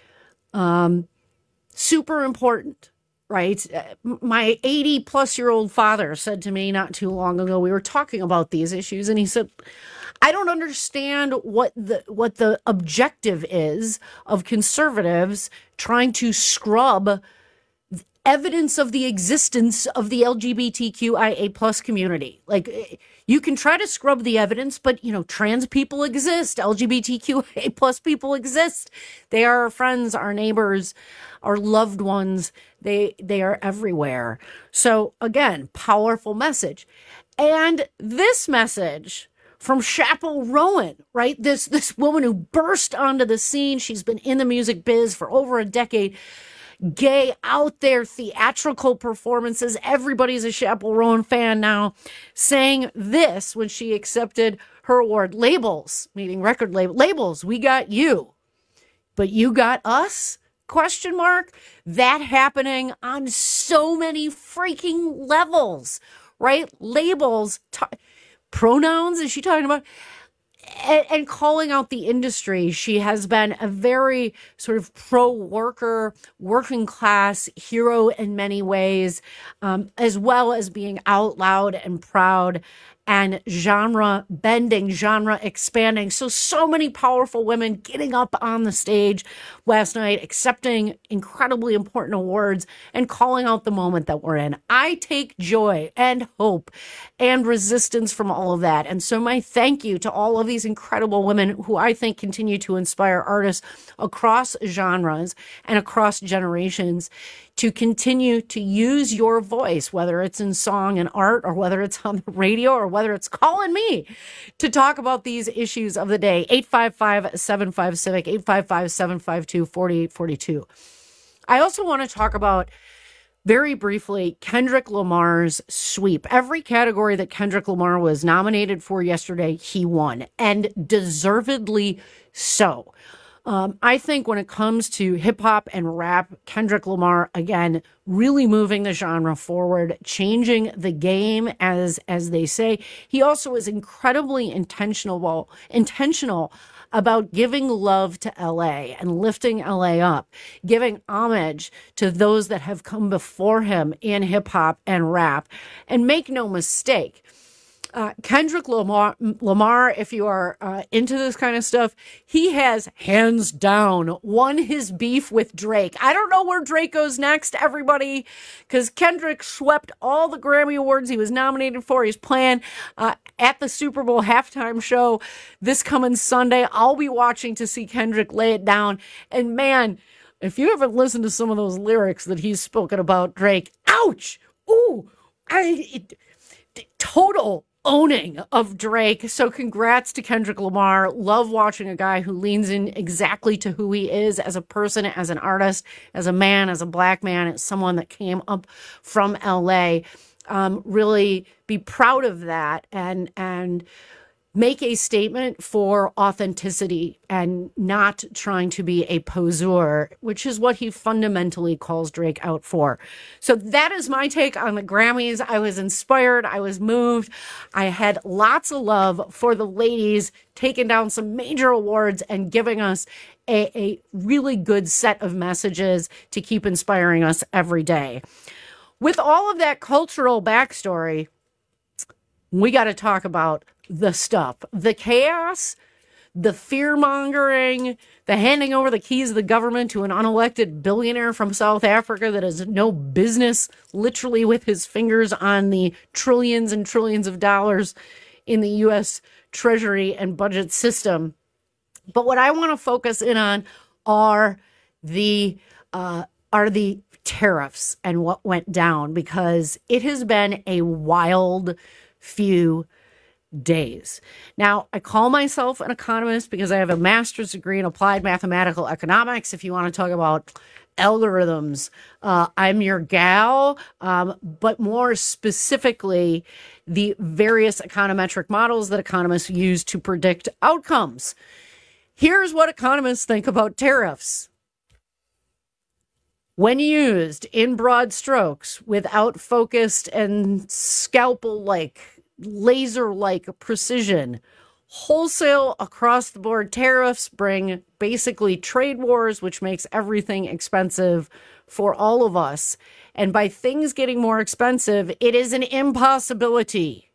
[SPEAKER 17] Super important, right? My 80-plus-year-old father said to me not too long ago, we were talking about these issues, and he said, "I don't understand what the objective is of conservatives trying to scrub evidence of the existence of the LGBTQIA plus community. Like, you can try to scrub the evidence, but, trans people exist. LGBTQIA plus people exist. They are our friends, our neighbors, our loved ones. They are everywhere." So, again, powerful message. And this message from Chappell Rowan, right? This woman who burst onto the scene. She's been in the music biz for over a decade. Gay, out there, theatrical performances. Everybody's a Chappell Rowan fan now. Saying this when she accepted her award. Labels, meaning record labels, we got you, but you got us? Question mark? That happening on so many freaking levels, right? Labels, pronouns, is she talking about? And calling out the industry. She has been a very sort of pro-worker, working class hero in many ways, as well as being out loud and proud and genre bending, genre expanding. So many powerful women getting up on the stage last night, accepting incredibly important awards and calling out the moment that we're in. I take joy and hope and resistance from all of that. And so my thank you to all of these incredible women who I think continue to inspire artists across genres and across generations to continue to use your voice, whether it's in song and art or whether it's on the radio or whether it's calling me to talk about these issues of the day. 855-75-CIVIC, 855-752-4842. I also want to talk about, very briefly, Kendrick Lamar's sweep. Every category that Kendrick Lamar was nominated for yesterday, he won, and deservedly so. I think when it comes to hip hop and rap, Kendrick Lamar, again, really moving the genre forward, changing the game, as they say. He also is incredibly intentional about giving love to LA and lifting LA up, giving homage to those that have come before him in hip hop and rap. And make no mistake, Kendrick Lamar, if you are into this kind of stuff, he has hands down won his beef with Drake. I don't know where Drake goes next, everybody, because Kendrick swept all the Grammy Awards he was nominated for. He's playing at the Super Bowl halftime show this coming Sunday. I'll be watching to see Kendrick lay it down. And man, if you haven't listened to some of those lyrics that he's spoken about Drake, ouch! Ooh! Total owning of Drake. So congrats to Kendrick Lamar. Love watching a guy who leans in exactly to who he is as a person, as an artist, as a man, as a black man, as someone that came up from LA. Really be proud of that and make a statement for authenticity and not trying to be a poseur, which is what he fundamentally calls Drake out for. So that is my take on the Grammys. I was inspired. I was moved. I had lots of love for the ladies taking down some major awards and giving us a really good set of messages to keep inspiring us every day. With all of that cultural backstory, we got to talk about the stuff, the chaos, the fear-mongering, the handing over the keys of the government to an unelected billionaire from South Africa that has no business literally with his fingers on the trillions and trillions of dollars in the U.S. Treasury and budget system. But what I want to focus in on are the tariffs and what went down, because it has been a wild few days. Now, I call myself an economist because I have a master's degree in applied mathematical economics. If you want to talk about algorithms, I'm your gal, but more specifically, the various econometric models that economists use to predict outcomes. Here's what economists think about tariffs. When used in broad strokes, without focused and scalpel-like, laser-like precision, wholesale across the board tariffs bring basically trade wars, which makes everything expensive for all of us. And by things getting more expensive, it is an impossibility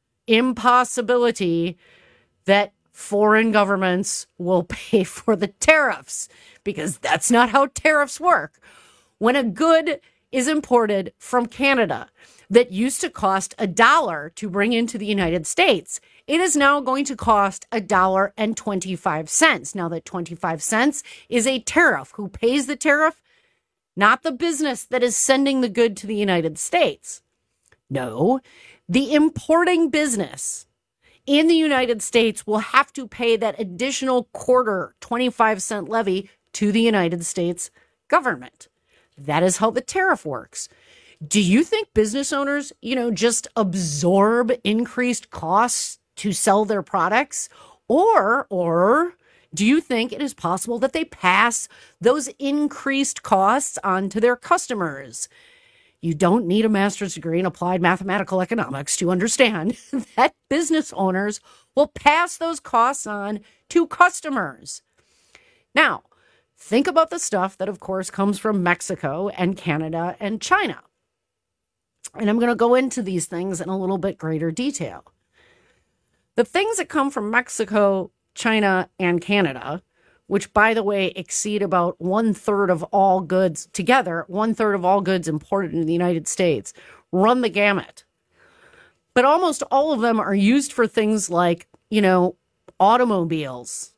[SPEAKER 17] that foreign governments will pay for the tariffs, because that's not how tariffs work. When a good is imported from Canada that used to cost $1 to bring into the United States, it is now going to cost $1.25. Now that 25 cents is a tariff. Who pays the tariff? Not the business that is sending the good to the United States. No, the importing business in the United States will have to pay that additional quarter 25-cent levy to the United States government. That is how the tariff works. Do you think business owners, just absorb increased costs to sell their products? Or do you think it is possible that they pass those increased costs on to their customers? You don't need a master's degree in applied mathematical economics to understand that business owners will pass those costs on to customers. Now, think about the stuff that, of course, comes from Mexico and Canada and China. And I'm going to go into these things in a little bit greater detail. The things that come from Mexico, China, and Canada, which, by the way, exceed about 1/3 of all goods together, 1/3 of all goods imported in the United States, run the gamut. But almost all of them are used for things like, automobiles,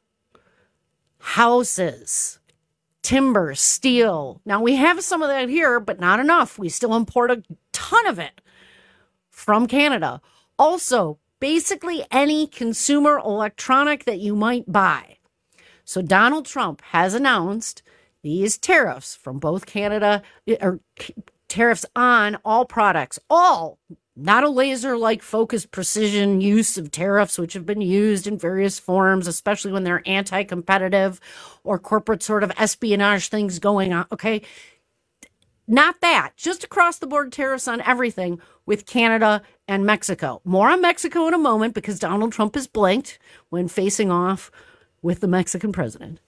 [SPEAKER 17] houses, timber, steel. Now, we have some of that here, but not enough. We still import a ton of it from Canada. Also, basically any consumer electronic that you might buy. So Donald Trump has announced these tariffs from both Canada, or tariffs on all products, all, not a laser-like focused precision use of tariffs, which have been used in various forms, especially when they're anti-competitive or corporate sort of espionage things going on, okay? Not that, just across the board tariffs on everything with Canada and Mexico. More on Mexico in a moment because Donald Trump has blinked when facing off with the Mexican president.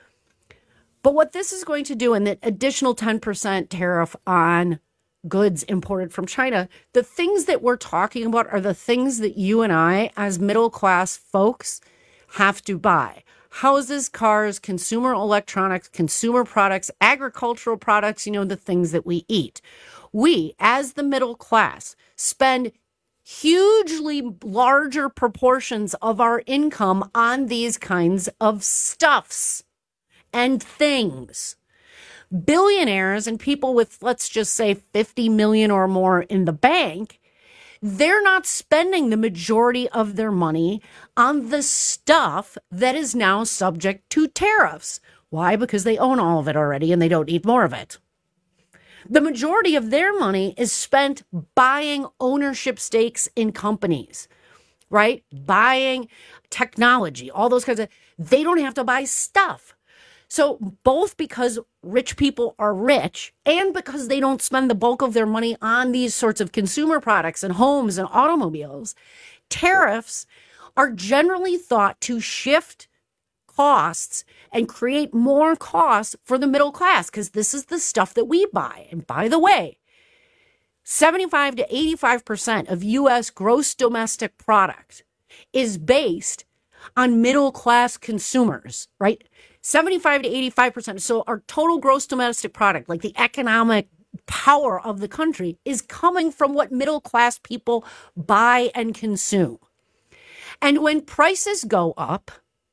[SPEAKER 17] But what this is going to do, and that additional 10% tariff on goods imported from China, the things that we're talking about are the things that you and I, as middle-class folks, have to buy. Houses, cars, consumer electronics, consumer products, agricultural products, the things that we eat. We, as the middle class, spend hugely larger proportions of our income on these kinds of stuffs and things. Billionaires and people with, let's just say, 50 million or more in the bank, they're not spending the majority of their money on the stuff that is now subject to tariffs. Why? Because they own all of it already and they don't need more of it. The majority of their money is spent buying ownership stakes in companies, right? Buying technology, all those kinds of, they don't have to buy stuff. So both because rich people are rich and because they don't spend the bulk of their money on these sorts of consumer products and homes and automobiles, tariffs are generally thought to shift costs and create more costs for the middle class because this is the stuff that we buy. And by the way, 75 to 85% of U.S. gross domestic product is based on middle class consumers, right? 75 to 85%. So our total gross domestic product, like the economic power of the country, is coming from what middle class people buy and consume. And when prices go up,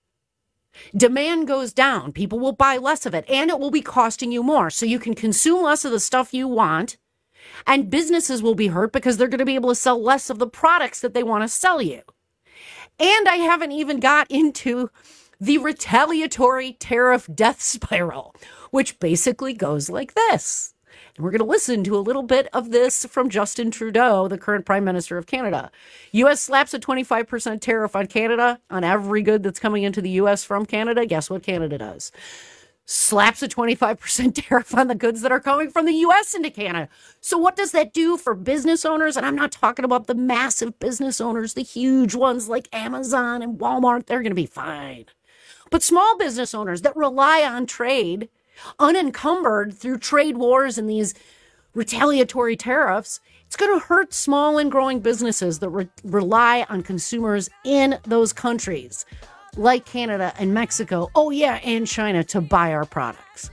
[SPEAKER 17] demand goes down. People will buy less of it, and it will be costing you more. So you can consume less of the stuff you want, and businesses will be hurt because they're going to be able to sell less of the products that they want to sell you. And I haven't even got into the retaliatory tariff death spiral, which basically goes like this. And we're going to listen to a little bit of this from Justin Trudeau, the current Prime Minister of Canada. U.S. slaps a 25% tariff on Canada on every good that's coming into the U.S. from Canada. Guess what Canada does? Slaps a 25% tariff on the goods that are coming from the U.S. into Canada. So what does that do for business owners? And I'm not talking about the massive business owners, the huge ones like Amazon and Walmart. They're going to be fine. But small business owners that rely on trade, unencumbered through trade wars and these retaliatory tariffs, it's going to hurt small and growing businesses that rely on consumers in those countries like Canada and Mexico, oh yeah, and China to buy our products.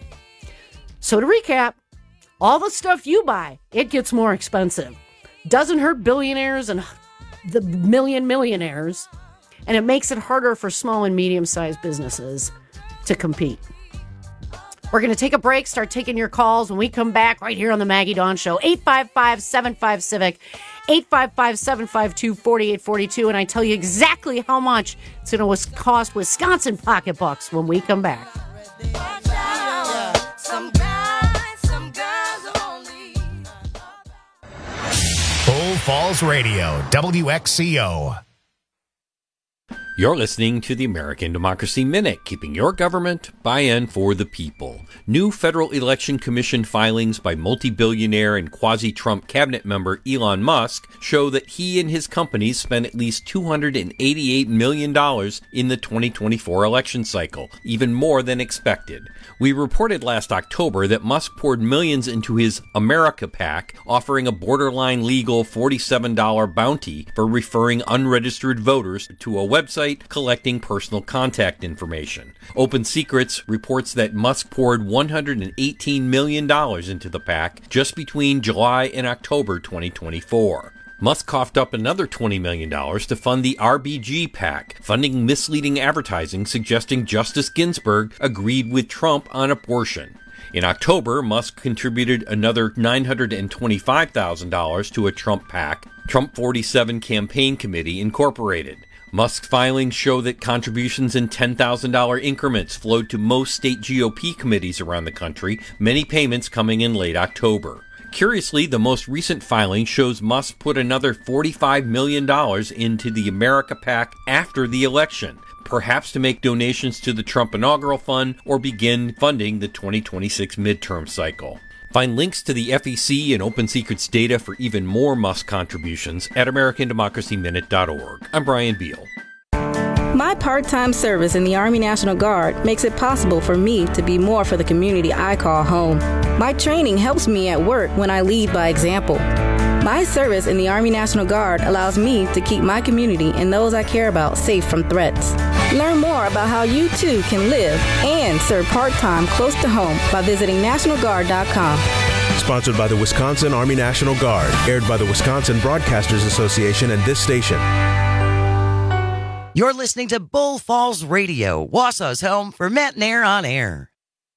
[SPEAKER 17] So to recap, all the stuff you buy, it gets more expensive. Doesn't hurt billionaires and the millionaires. And it makes it harder for small and medium-sized businesses to compete. We're going to take a break, start taking your calls when we come back right here on the Maggie Dawn Show. 855-75-CIVIC, 855-752-4842. And I tell you exactly how much it's going to cost Wisconsin pocketbooks when we come back.
[SPEAKER 1] Full Falls Radio, WXCO.
[SPEAKER 3] You're listening to the American Democracy Minute, keeping your government by and for the people. New Federal Election Commission filings by multi-billionaire and quasi-Trump cabinet member Elon Musk show that he and his companies spent at least $288 million in the 2024 election cycle, even more than expected. We reported last October that Musk poured millions into his America PAC, offering a borderline legal $47 bounty for referring unregistered voters to a website collecting personal contact information. Open Secrets reports that Musk poured $118 million into the PAC just between July and October 2024. Musk coughed up another $20 million to fund the RBG PAC, funding misleading advertising suggesting Justice Ginsburg agreed with Trump on abortion. In October, Musk contributed another $925,000 to a Trump PAC, Trump 47 Campaign Committee Incorporated. Musk's filings show that contributions in $10,000 increments flowed to most state GOP committees around the country, many payments coming in late October. Curiously, the most recent filing shows Musk put another $45 million into the America PAC after the election, perhaps to make donations to the Trump Inaugural Fund or begin funding the 2026 midterm cycle. Find links to the FEC and Open Secrets data for even more Musk contributions at AmericanDemocracyMinute.org. I'm Brian Beal.
[SPEAKER 4] My part-time service in the Army National Guard makes it possible for me to be more for the community I call home. My training helps me at work when I lead by example. My service in the Army National Guard allows me to keep my community and those I care about safe from threats. Learn more about how you too can live and serve part-time close to home by visiting NationalGuard.com.
[SPEAKER 5] Sponsored by the Wisconsin Army National Guard. Aired by the Wisconsin Broadcasters Association and this station.
[SPEAKER 15] You're listening to Bull Falls Radio, Wausau's home for Matt Nair on air.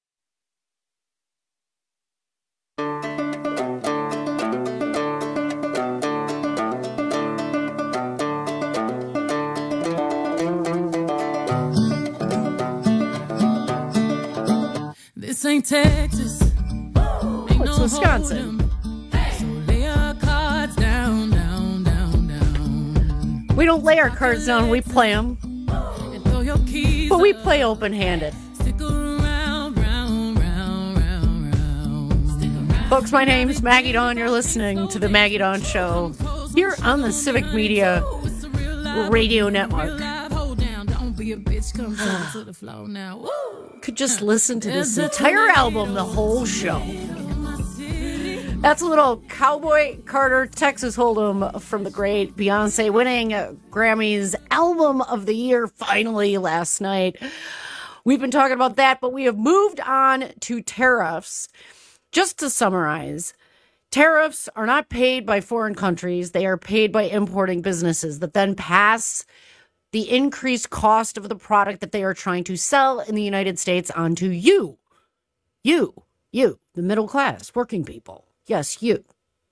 [SPEAKER 16] This ain't Texas. Ain't
[SPEAKER 17] It's Wisconsin.
[SPEAKER 16] So lay your cards down, down, down, down.
[SPEAKER 17] We don't lay our cards down, we play them.
[SPEAKER 16] And throw your keys
[SPEAKER 17] But we
[SPEAKER 16] up.
[SPEAKER 17] play open-handed.
[SPEAKER 16] Stick around, round, round, round, round. Stick around.
[SPEAKER 17] Folks, my name is Maggie Dawn. You're listening to The Maggie Dawn Show here on the Civic Media Radio Network.
[SPEAKER 16] Hold down, don't be a bitch, come down to the floor now. Woo.
[SPEAKER 17] Could just listen to this entire album, the whole show. That's a little Cowboy Carter, Texas Hold'em from the great Beyonce, winning Grammy's Album of the Year finally last night. We've been talking about that, but we have moved on to tariffs. Just to summarize, tariffs are not paid by foreign countries. They are paid by importing businesses that then pass the increased cost of the product that they are trying to sell in the United States onto you. You, the middle class, working people. Yes, you.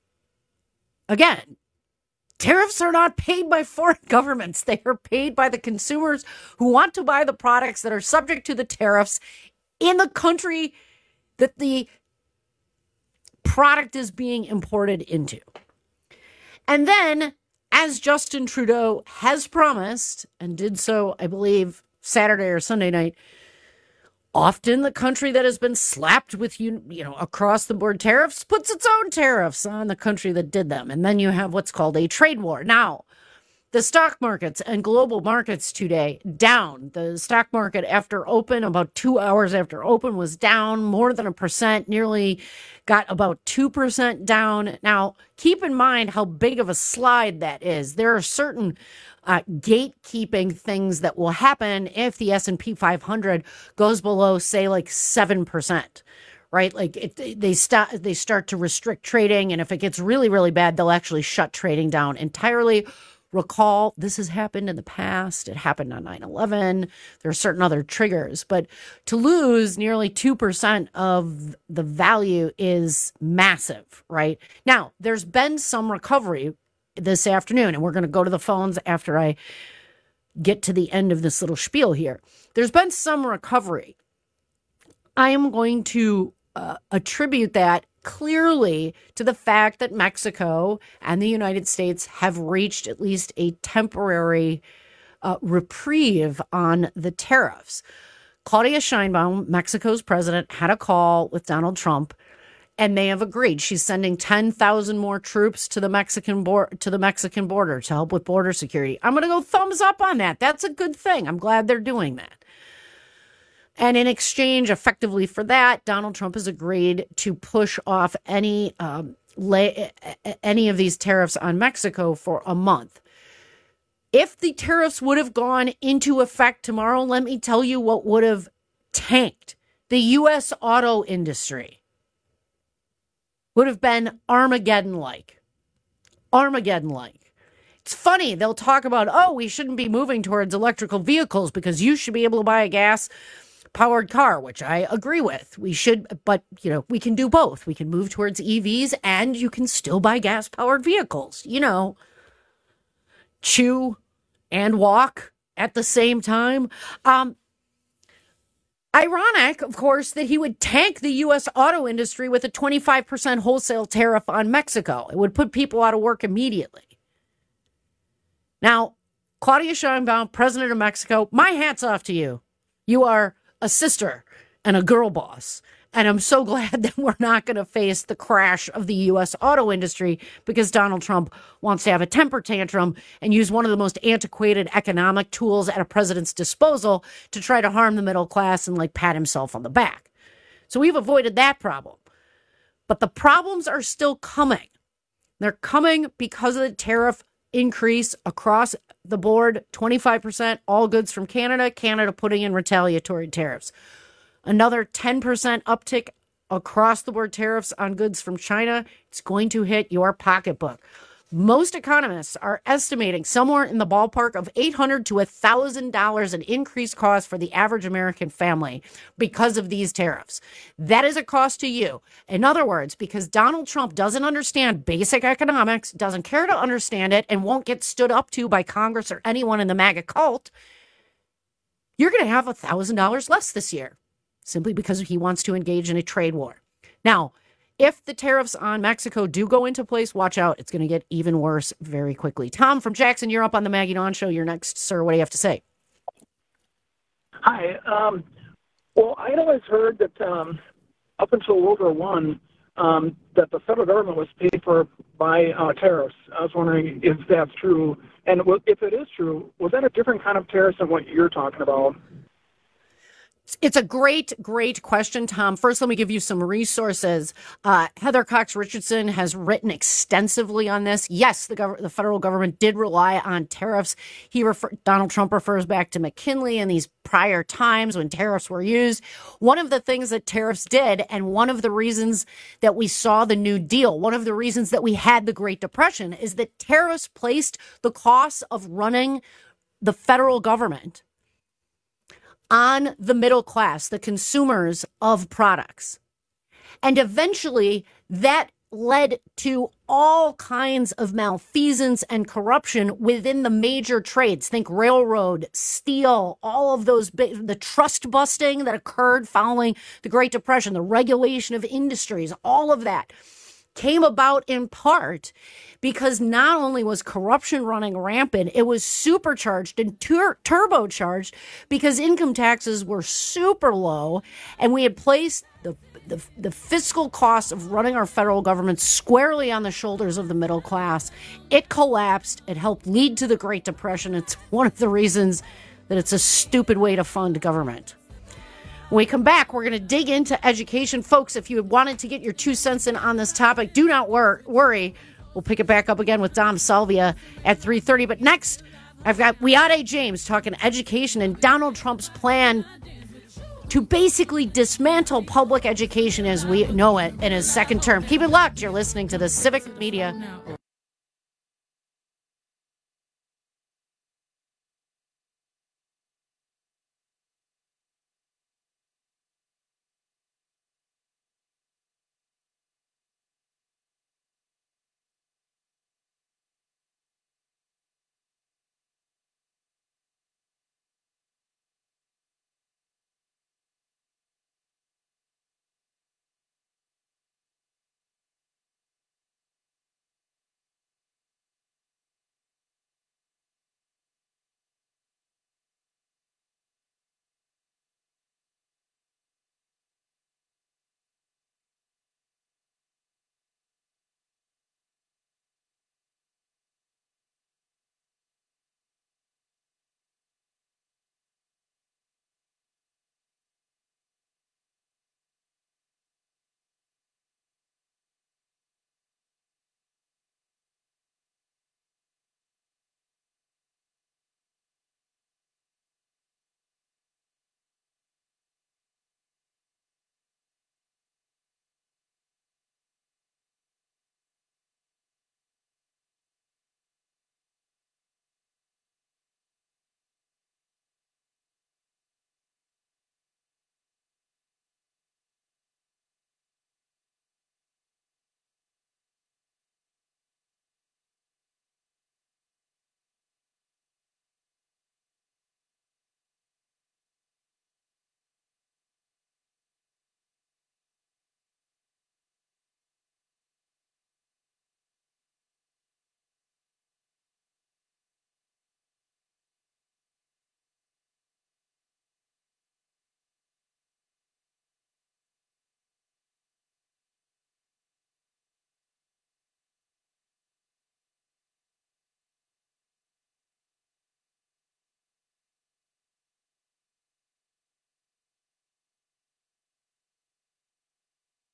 [SPEAKER 17] Again, tariffs are not paid by foreign governments. They are paid by the consumers who want to buy the products that are subject to the tariffs in the country that the product is being imported into. And then, as Justin Trudeau has promised, and did so, I believe, Saturday or Sunday night, often the country that has been slapped with, across the board tariffs puts its own tariffs on the country that did them. And then you have what's called a trade war. Now, the stock markets and global markets today down. The stock market after open, about 2 hours after open, was down more than 1%, nearly got about 2% down. Now, keep in mind how big of a slide that is. There are certain gatekeeping things that will happen if the S&P 500 goes below, say, like 7%. Right? Like they start to restrict trading. And if it gets really, really bad, they'll actually shut trading down entirely. Recall, this has happened in the past. It happened on 9/11. There are certain other triggers. But to lose nearly 2% of the value is massive, right? Now, there's been some recovery this afternoon, and we're going to go to the phones after I get to the end of this little spiel here. There's been some recovery. I am going to attribute that clearly to the fact that Mexico and the United States have reached at least a temporary reprieve on the tariffs. Claudia Sheinbaum, Mexico's president, had a call with Donald Trump, and they have agreed. She's sending 10,000 more troops to the Mexican border to help with border security. I'm going to go thumbs up on that. That's a good thing. I'm glad they're doing that. And in exchange, effectively for that, Donald Trump has agreed to push off any of these tariffs on Mexico for a month. If the tariffs would have gone into effect tomorrow, let me tell you what would have tanked the U.S. auto industry. Would have been Armageddon-like. Armageddon-like. It's funny, they'll talk about, oh, we shouldn't be moving towards electrical vehicles because you should be able to buy a gas-powered car, which I agree with. We should, but, we can do both. We can move towards EVs and you can still buy gas-powered vehicles. Chew and walk at the same time. Ironic, of course, that he would tank the U.S. auto industry with a 25% wholesale tariff on Mexico. It would put people out of work immediately. Now, Claudia Sheinbaum, president of Mexico, my hat's off to you. You are a sister and a girl boss. And I'm so glad that we're not going to face the crash of the U.S. auto industry because Donald Trump wants to have a temper tantrum and use one of the most antiquated economic tools at a president's disposal to try to harm the middle class and pat himself on the back. So we've avoided that problem. But the problems are still coming. They're coming because of the tariff increase across the board, 25%, all goods from Canada, Canada putting in retaliatory tariffs. Another 10% uptick across the board tariffs on goods from China. It's going to hit your pocketbook. Most economists are estimating somewhere in the ballpark of $800 to $1,000 in increased costs for the average American family because of these tariffs. That is a cost to you. In other words, because Donald Trump doesn't understand basic economics, doesn't care to understand it, and won't get stood up to by Congress or anyone in the MAGA cult, you're going to have $1,000 less this year, simply because he wants to engage in a trade war. Now, if the tariffs on Mexico do go into place, watch out. It's going to get even worse very quickly. Tom from Jackson, you're up on the Maggie Dawn Show. You're next, sir. What do you have to say?
[SPEAKER 2] Hi. Well, I'd always heard that up until World War I, that the federal government was paid for by tariffs. I was wondering if that's true. And if it is true, was that a different kind of tariff than what you're talking about?
[SPEAKER 17] It's a great, great question, Tom. First, let me give you some resources. Heather Cox Richardson has written extensively on this. Yes, the federal government did rely on tariffs. Donald Trump refers back to McKinley and these prior times when tariffs were used. One of the things that tariffs did, and one of the reasons that we saw the New Deal, one of the reasons that we had the Great Depression, is that tariffs placed the cost of running the federal government on the middle class, the consumers of products. And eventually that led to all kinds of malfeasance and corruption within the major trades. Think railroad, steel, all of those, the trust busting that occurred following the Great Depression, the regulation of industries, all of that came about in part because not only was corruption running rampant, it was supercharged and turbocharged because income taxes were super low, and we had placed the fiscal costs of running our federal government squarely on the shoulders of the middle class. It collapsed. It helped lead to the Great Depression. It's one of the reasons that it's a stupid way to fund government. When we come back, we're going to dig into education. Folks, if you wanted to get your 2 cents in on this topic, do not worry. We'll pick it back up again with Dom Salvia at 3:30. But next, I've got Wiade James talking education and Donald Trump's plan to basically dismantle public education as we know it in his second term. Keep it locked. You're listening to the Civic Media